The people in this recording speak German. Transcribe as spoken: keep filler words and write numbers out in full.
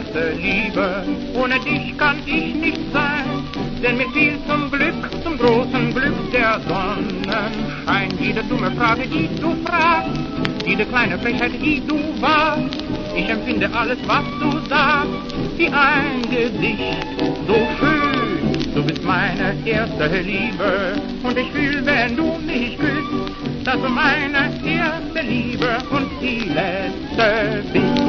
erste Liebe. Ohne dich kann ich nicht sein, denn mir fehlt zum Glück, zum großen Glück der Sonnenschein. Jede dumme Frage, die du fragst, jede kleine Frechheit, die du wagst, ich empfinde alles, was du sagst, wie ein Gedicht, so schön. Du bist meine erste Liebe und ich fühl, wenn du mich küsst, dass du meine erste Liebe und die letzte bist.